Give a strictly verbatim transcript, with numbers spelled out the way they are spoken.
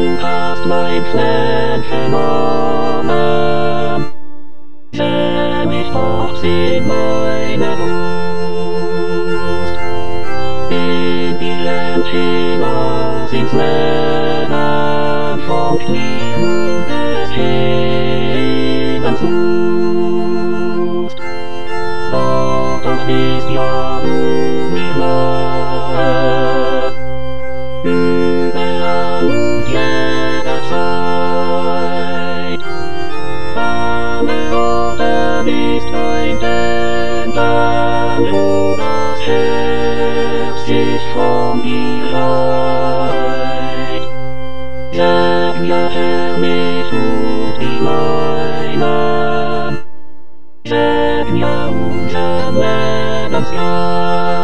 du hast mein Plan vernommen. Seh mich dort in meine Brust, in die Land hinaus ins Leben von Knie des Himmels suchst. Dort doch bist ja du mir nahe, überall und jederzeit. Arme Orte bist ein Denken, wo das Herz sich von dir leiht. Sag mir, Herr, mich und die meinen, sag mir unser Lebensjahr.